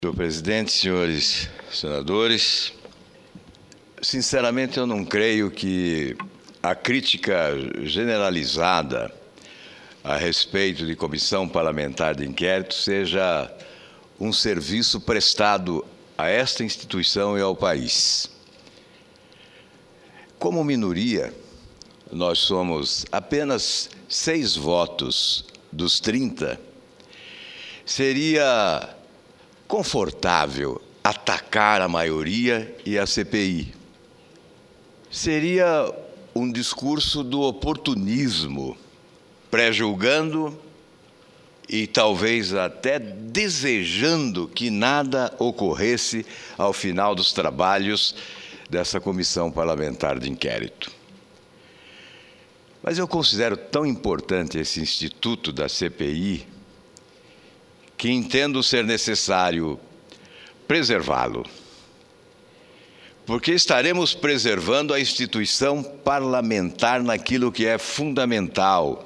Senhor presidente, senhores senadores, sinceramente eu não creio que a crítica generalizada a respeito de comissão parlamentar de inquérito seja um serviço prestado a esta instituição e ao país. Como minoria, nós somos apenas 6 votos dos 30. Seria confortável atacar a maioria e a CPI. Seria um discurso do oportunismo, pré-julgando e talvez até desejando que nada ocorresse ao final dos trabalhos dessa comissão parlamentar de inquérito. Mas eu considero tão importante esse instituto da CPI que entendo ser necessário preservá-lo, porque estaremos preservando a instituição parlamentar naquilo que é fundamental,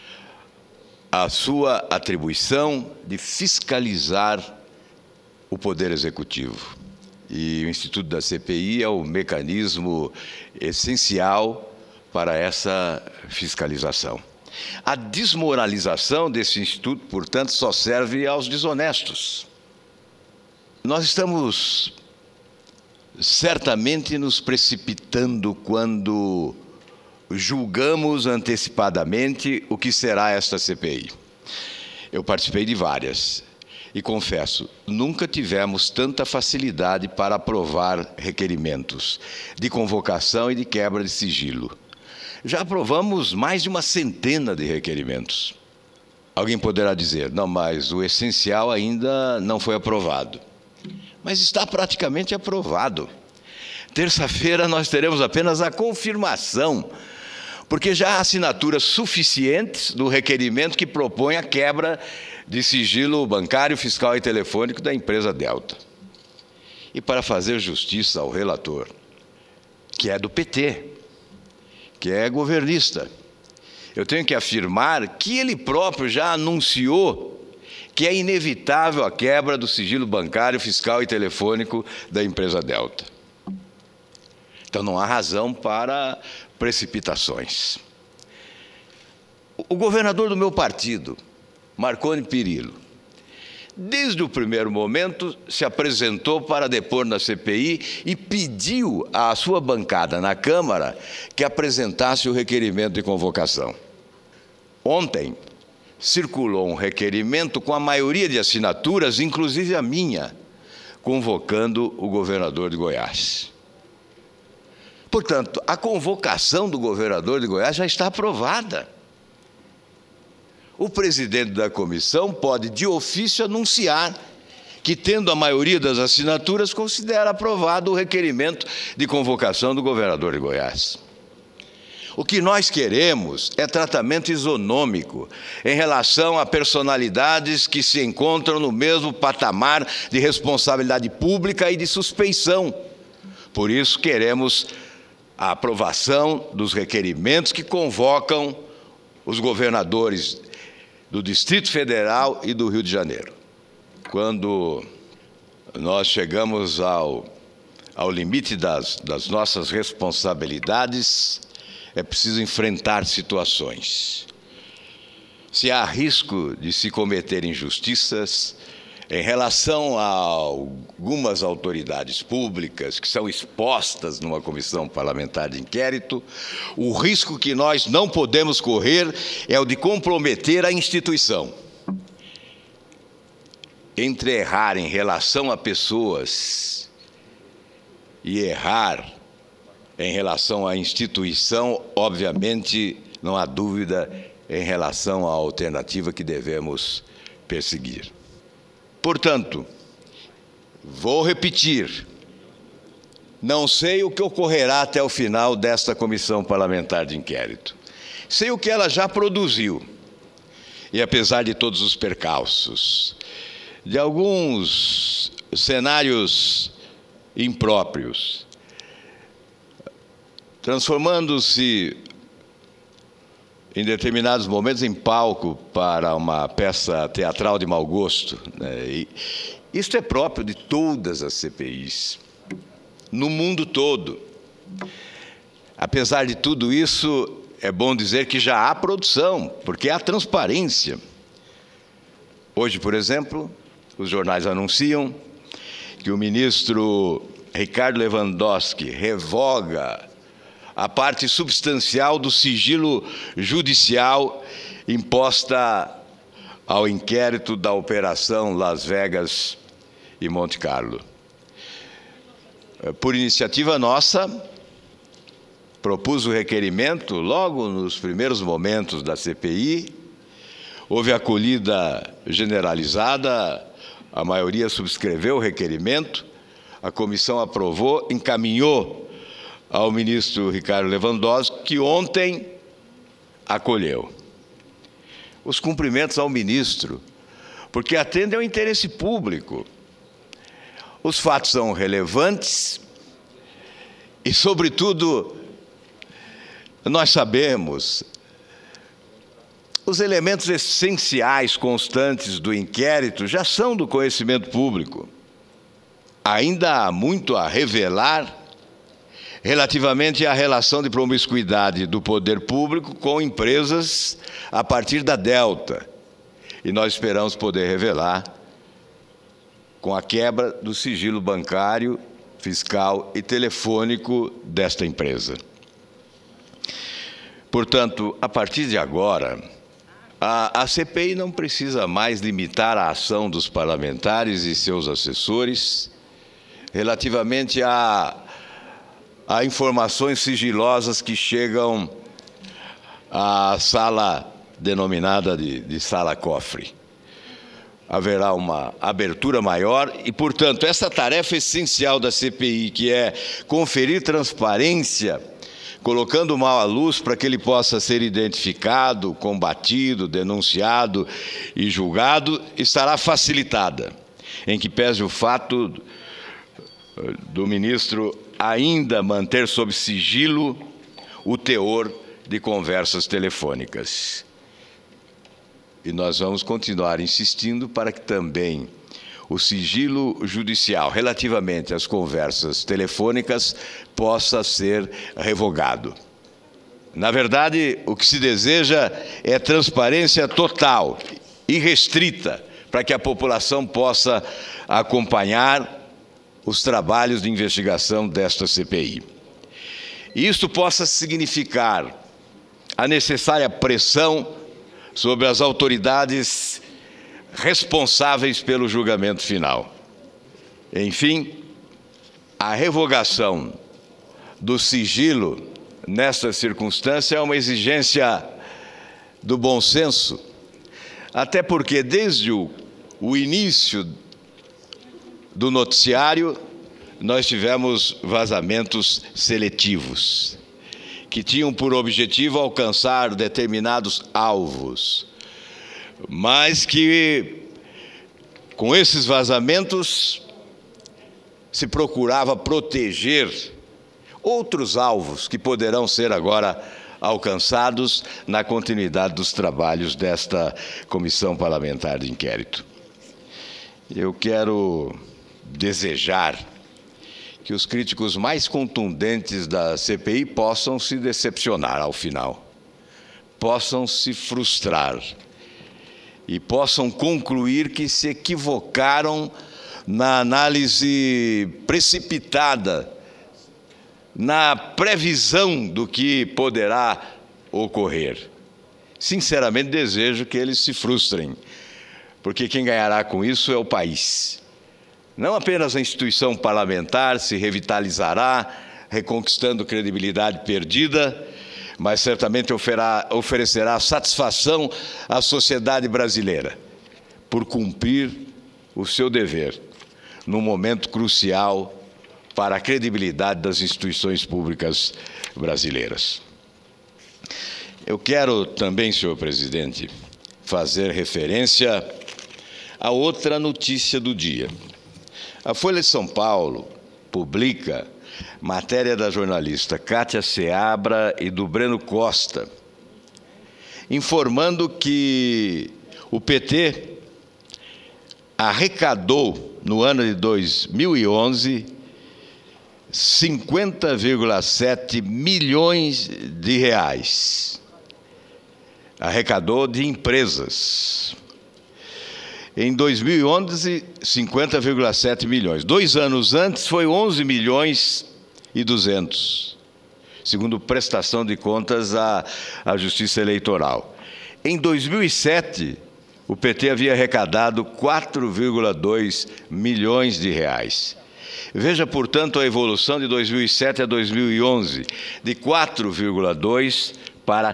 a sua atribuição de fiscalizar o Poder Executivo. E o Instituto da CPI é o mecanismo essencial para essa fiscalização. A desmoralização desse instituto, portanto, só serve aos desonestos. Nós estamos certamente nos precipitando quando julgamos antecipadamente o que será esta CPI. Eu participei de várias e confesso, nunca tivemos tanta facilidade para aprovar requerimentos de convocação e de quebra de sigilo. Já aprovamos mais de uma centena de requerimentos. Alguém poderá dizer, não, mas o essencial ainda não foi aprovado. Mas está praticamente aprovado. Terça-feira nós teremos apenas a confirmação, porque já há assinaturas suficientes do requerimento que propõe a quebra de sigilo bancário, fiscal e telefônico da empresa Delta. E para fazer justiça ao relator, que é do PT, que é governista, eu tenho que afirmar que ele próprio já anunciou que é inevitável a quebra do sigilo bancário, fiscal e telefônico da empresa Delta. Então não há razão para precipitações. O governador do meu partido, Marconi Perillo, desde o primeiro momento se apresentou para depor na CPI e pediu à sua bancada na Câmara que apresentasse o requerimento de convocação. Ontem circulou um requerimento com a maioria de assinaturas, inclusive a minha, convocando o governador de Goiás. Portanto, a convocação do governador de Goiás já está aprovada. O presidente da comissão pode, de ofício, anunciar que, tendo a maioria das assinaturas, considera aprovado o requerimento de convocação do governador de Goiás. O que nós queremos é tratamento isonômico em relação a personalidades que se encontram no mesmo patamar de responsabilidade pública e de suspeição. Por isso, queremos a aprovação dos requerimentos que convocam os governadores do Distrito Federal e do Rio de Janeiro. Quando nós chegamos ao limite das nossas responsabilidades, é preciso enfrentar situações. Se há risco de se cometer injustiças em relação a algumas autoridades públicas que são expostas numa comissão parlamentar de inquérito, o risco que nós não podemos correr é o de comprometer a instituição. Entre errar em relação a pessoas e errar em relação à instituição, obviamente, não há dúvida em relação à alternativa que devemos perseguir. Portanto, vou repetir, não sei o que ocorrerá até o final desta comissão parlamentar de inquérito. Sei o que ela já produziu. E apesar de todos os percalços, de alguns cenários impróprios, transformando-se em determinados momentos em palco para uma peça teatral de mau gosto, né? Isto é próprio de todas as CPIs, no mundo todo. Apesar de tudo isso, é bom dizer que já há produção, porque há transparência. Hoje, por exemplo, os jornais anunciam que o ministro Ricardo Lewandowski revoga a parte substancial do sigilo judicial imposta ao inquérito da Operação Las Vegas e Monte Carlo. Por iniciativa nossa, propus o requerimento logo nos primeiros momentos da CPI, houve acolhida generalizada, a maioria subscreveu o requerimento, a comissão aprovou, encaminhou ao ministro Ricardo Lewandowski, que ontem acolheu. Os cumprimentos ao ministro, porque atende ao interesse público. Os fatos são relevantes e, sobretudo, nós sabemos, os elementos essenciais constantes do inquérito já são do conhecimento público. Ainda há muito a revelar relativamente à relação de promiscuidade do poder público com empresas a partir da Delta. E nós esperamos poder revelar com a quebra do sigilo bancário, fiscal e telefônico desta empresa. Portanto, a partir de agora, a CPI não precisa mais limitar a ação dos parlamentares e seus assessores relativamente a informações sigilosas que chegam à sala denominada de sala cofre. Haverá uma abertura maior e, portanto, essa tarefa essencial da CPI, que é conferir transparência, colocando o mal à luz para que ele possa ser identificado, combatido, denunciado e julgado, estará facilitada, em que pese o fato do ministro ainda manter sob sigilo o teor de conversas telefônicas. E nós vamos continuar insistindo para que também o sigilo judicial relativamente às conversas telefônicas possa ser revogado. Na verdade, o que se deseja é transparência total e restrita para que a população possa acompanhar os trabalhos de investigação desta CPI. E isto possa significar a necessária pressão sobre as autoridades responsáveis pelo julgamento final. Enfim, a revogação do sigilo nesta circunstância é uma exigência do bom senso, até porque desde o início do noticiário, nós tivemos vazamentos seletivos, que tinham por objetivo alcançar determinados alvos, mas que, com esses vazamentos, se procurava proteger outros alvos que poderão ser agora alcançados na continuidade dos trabalhos desta Comissão Parlamentar de Inquérito. Eu quero desejar que os críticos mais contundentes da CPI possam se decepcionar ao final, possam se frustrar e possam concluir que se equivocaram na análise precipitada, na previsão do que poderá ocorrer. Sinceramente, desejo que eles se frustrem, porque quem ganhará com isso é o país. Não apenas a instituição parlamentar se revitalizará, reconquistando credibilidade perdida, mas certamente oferecerá satisfação à sociedade brasileira por cumprir o seu dever num momento crucial para a credibilidade das instituições públicas brasileiras. Eu quero também, senhor presidente, fazer referência a outra notícia do dia. A Folha de São Paulo publica matéria da jornalista Kátia Seabra e do Breno Costa, informando que o PT arrecadou no ano de 2011, 50,7 milhões de reais. Arrecadou de empresas. Em 2011, 50,7 milhões. 2 anos antes foi 11 milhões e 200, segundo prestação de contas à Justiça Eleitoral. Em 2007, o PT havia arrecadado 4,2 milhões de reais. Veja, portanto, a evolução de 2007 a 2011, de 4,2 para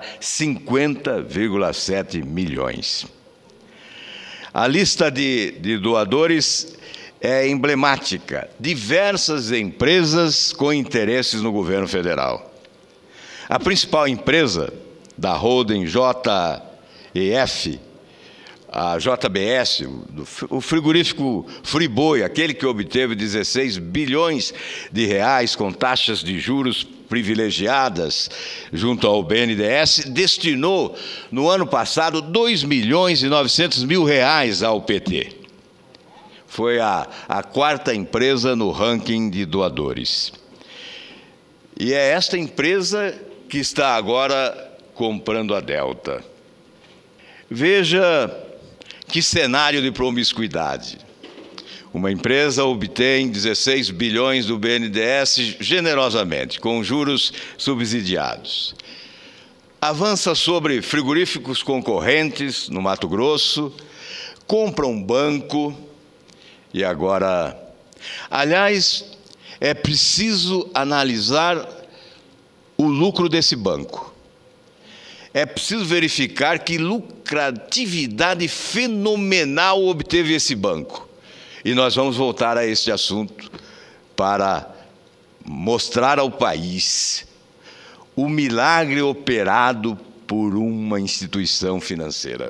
50,7 milhões. A lista de doadores é emblemática. Diversas empresas com interesses no governo federal. A principal empresa da holding JEF, a JBS, o frigorífico Friboi, aquele que obteve 16 bilhões de reais com taxas de juros privilegiadas junto ao BNDES, destinou no ano passado 2 milhões e 900 mil reais ao PT. Foi a 4ª empresa no ranking de doadores. E é esta empresa que está agora comprando a Delta. Veja que cenário de promiscuidade. Uma empresa obtém 16 bilhões do BNDES generosamente, com juros subsidiados. Avança sobre frigoríficos concorrentes no Mato Grosso, compra um banco e agora... Aliás, é preciso analisar o lucro desse banco. É preciso verificar que lucratividade fenomenal obteve esse banco. E nós vamos voltar a este assunto para mostrar ao país o milagre operado por uma instituição financeira.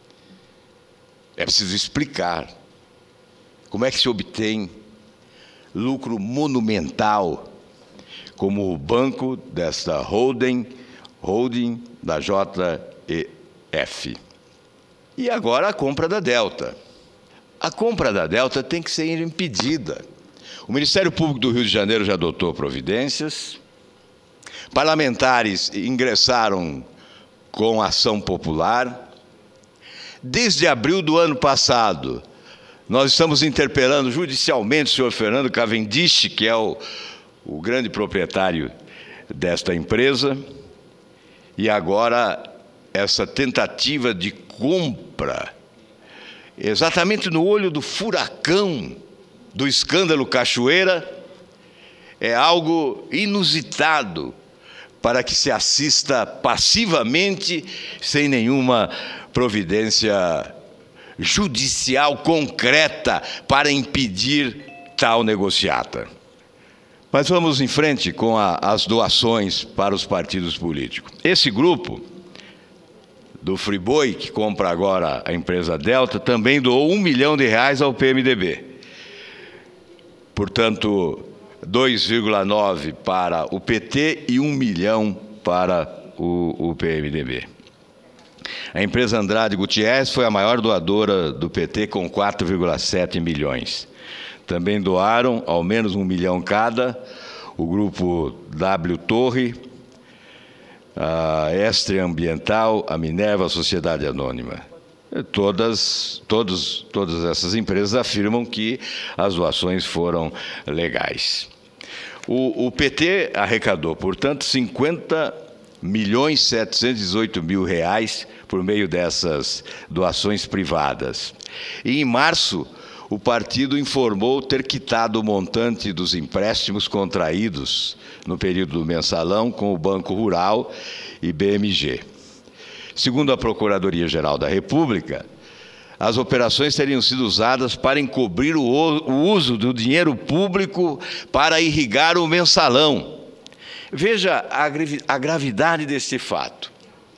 É preciso explicar como é que se obtém lucro monumental, como o banco desta holding da JEF. E agora a compra da Delta. A compra da Delta tem que ser impedida. O Ministério Público do Rio de Janeiro já adotou providências. Parlamentares ingressaram com ação popular. Desde abril do ano passado, nós estamos interpelando judicialmente o senhor Fernando Cavendish, que é o grande proprietário desta empresa. E agora, essa tentativa de compra, exatamente no olho do furacão do escândalo Cachoeira, é algo inusitado para que se assista passivamente, sem nenhuma providência judicial concreta para impedir tal negociata. Mas vamos em frente com as doações para os partidos políticos. Esse grupo do Friboi, que compra agora a empresa Delta, também doou 1 milhão de reais ao PMDB. Portanto, 2,9 para o PT e 1 milhão para o PMDB. A empresa Andrade Gutierrez foi a maior doadora do PT, com 4,7 milhões. Também doaram, ao menos 1 milhão cada, o grupo W Torre, a Estre Ambiental, a Minerva, a Sociedade Anônima. Todas essas empresas afirmam que as doações foram legais. O PT arrecadou, portanto, 50.718.000 reais por meio dessas doações privadas. E em março, o partido informou ter quitado o montante dos empréstimos contraídos no período do mensalão com o Banco Rural e BMG. Segundo a Procuradoria-Geral da República, as operações teriam sido usadas para encobrir o uso do dinheiro público para irrigar o mensalão. Veja a gravidade deste fato.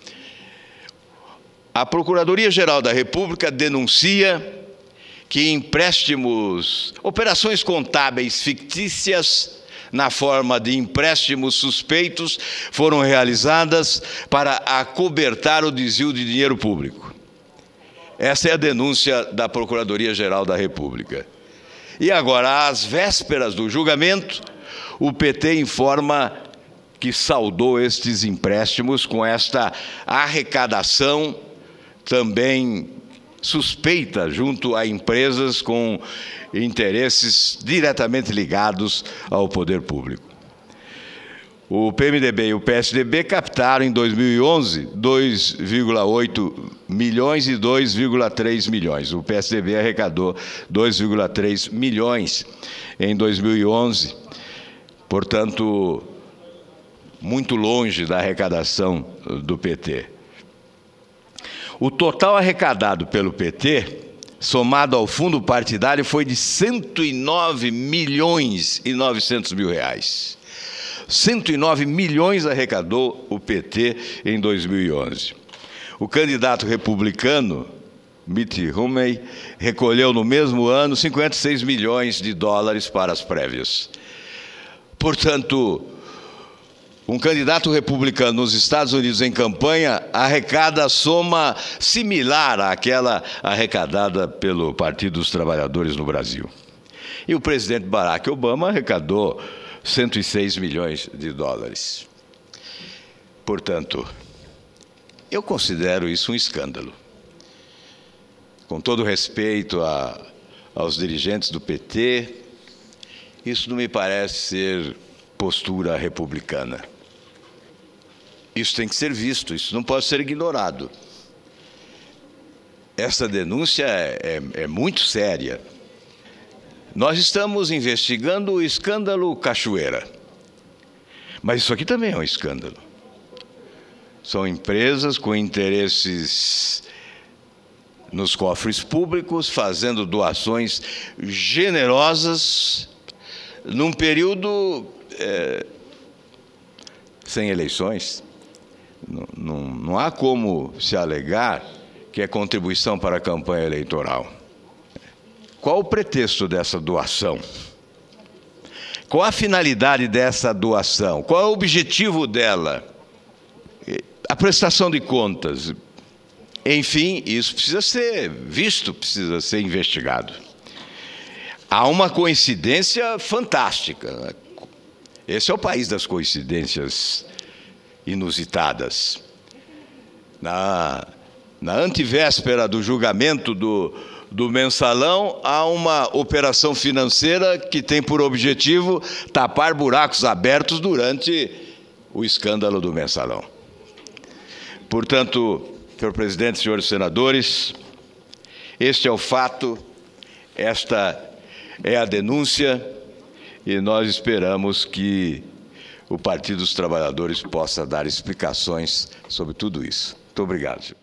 A Procuradoria-Geral da República denuncia que empréstimos, operações contábeis fictícias, na forma de empréstimos suspeitos, foram realizadas para acobertar o desvio de dinheiro público. Essa é a denúncia da Procuradoria-Geral da República. E agora, às vésperas do julgamento, o PT informa que saldou estes empréstimos com esta arrecadação também suspeita junto a empresas com interesses diretamente ligados ao poder público. O PMDB e o PSDB captaram em 2011 2,8 milhões e 2,3 milhões. O PSDB arrecadou 2,3 milhões em 2011, portanto, muito longe da arrecadação do PT. O total arrecadado pelo PT, somado ao fundo partidário, foi de 109 milhões e 900 mil reais. 109 milhões arrecadou o PT em 2011. O candidato republicano, Mitt Romney, recolheu no mesmo ano 56 milhões de dólares para as prévias. Portanto, um candidato republicano nos Estados Unidos em campanha arrecada a soma similar àquela arrecadada pelo Partido dos Trabalhadores no Brasil. E o presidente Barack Obama arrecadou 106 milhões de dólares. Portanto, eu considero isso um escândalo. Com todo respeito aos dirigentes do PT, isso não me parece ser postura republicana. Isso tem que ser visto, isso não pode ser ignorado. Essa denúncia é muito séria. Nós estamos investigando o escândalo Cachoeira. Mas isso aqui também é um escândalo. São empresas com interesses nos cofres públicos, fazendo doações generosas num período sem eleições. Não há como se alegar que é contribuição para a campanha eleitoral. Qual o pretexto dessa doação? Qual a finalidade dessa doação? Qual é o objetivo dela? A prestação de contas. Enfim, isso precisa ser visto, precisa ser investigado. Há uma coincidência fantástica. Esse é o país das coincidências inusitadas. Na antevéspera do julgamento do Mensalão, há uma operação financeira que tem por objetivo tapar buracos abertos durante o escândalo do Mensalão. Portanto, senhor presidente, senhores senadores, este é o fato, esta é a denúncia, e nós esperamos que o Partido dos Trabalhadores possa dar explicações sobre tudo isso. Muito obrigado, senhor.